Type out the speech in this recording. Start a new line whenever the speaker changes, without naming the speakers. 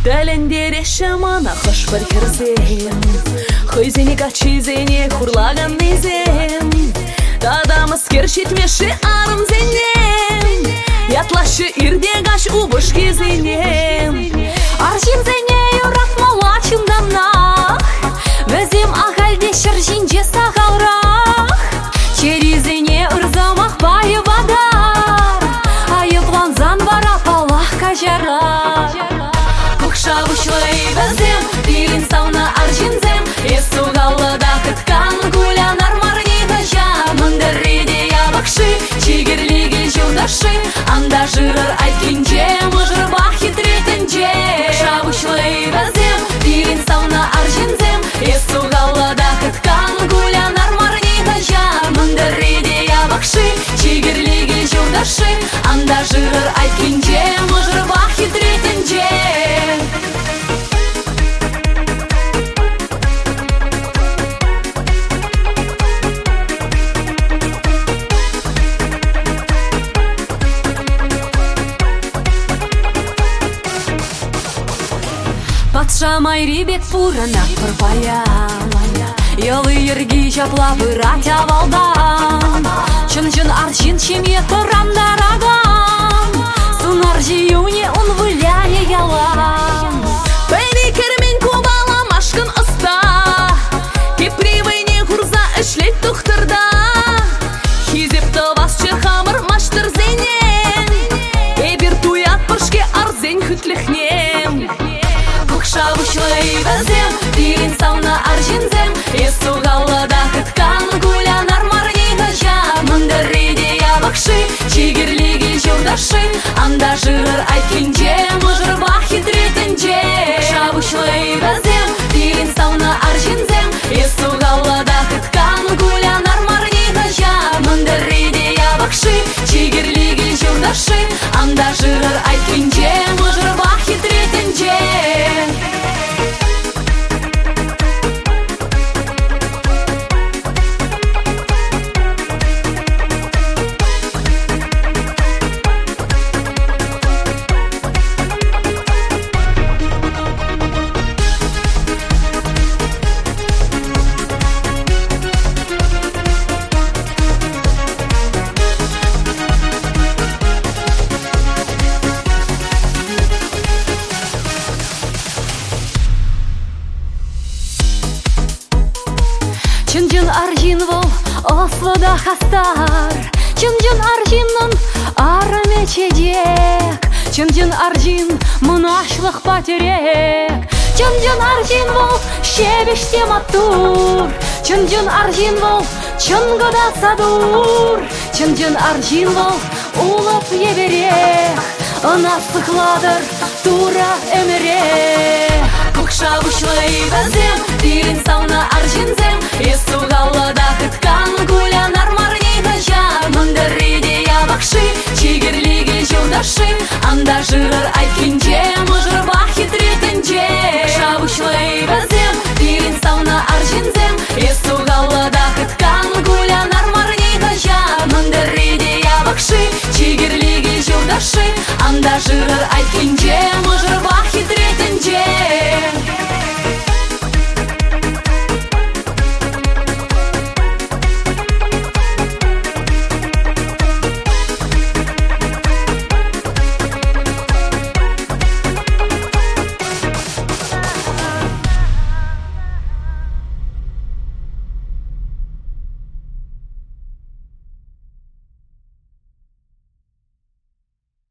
Тәлендере шамана хош бір кірзем, Хойзені качизені хурлаган незем, Тадамыз кершетмеші арым зенем, Ятлашы ирдегач убыш кезенем.
Аржин зене юратмала чындамнах, Візем ағалде шыржинже сағалрақ, Черезене ырзамақ байы бадар, Айыпланзан бара палах кажара.
Шабушлай бәзем, тилин сауна аржинзем, Есу галлада кыткан гулянар марнида жа, Мындырреде ябақшы, чигерлиге жылдашы, Анда жырыр айткенже, мұжырба хитретенже. Шабушлай бәзем, тилин сауна аржинзем, Есу галлада кыткан гулянар марнида жа, Мындырреде ябақшы, чигерлиге жылдашы, Анда жырыр айткенже, мұжырба хитретенже.
Патшамай ребек пурана пырпая, Елы ерги жаплап ыратя валдан, Чын-чын аржин чемье торандараган, Сын аржиюне он выляне ялан.
Бәйне кермен кубала машкын ыста, Кепривайне хурза эшлет тухтырда, Хизеп тывасчы хамыр маштыр зенен, Эбір туят пыршке арзен хүтліхнем. Шабушлай бәзем, тилин сауна аржинзем, Есу галлада кыткан гулянар марнида жа, Мындырреде ябақшы, чигерлиге жылдашы, Анда жырыр айткенже, мұжырба хитретенже. Шабушлай бәзем, тилин сауна аржинзем, Есу галлада кыткан гулянар марнида жа, Мындырреде ябақшы, чигерлиге жылдашы, Анда жырыр айткенже, мұжырба хитретенже.
Чын-чын аржин вол освода хастар, Чын-чын аржиннын арыме чедек, Чын-чын аржин мұнашлық патерек, Чын-чын аржин вол шебеште матур, Чын-чын аржин вол чынгыда садур, Чын-чын аржин вол улып еберек, Ына сықладыр тура өмірек.
Шабушлай бәзем, тилин сауна аржинзем, Есу галлада кыткан гулянар марнида жа, Мындырреде ябақшы, чигерлиге жылдашы, Анда жырыр айткенже, мұжырба хитретенже. Шабушлай бәзем, тилин сауна аржинзем, Есу галлада кыткан гулянар марнида жа, Мындырреде ябақшы, чигерлиге жылдашы, Анда жырыр айткенже.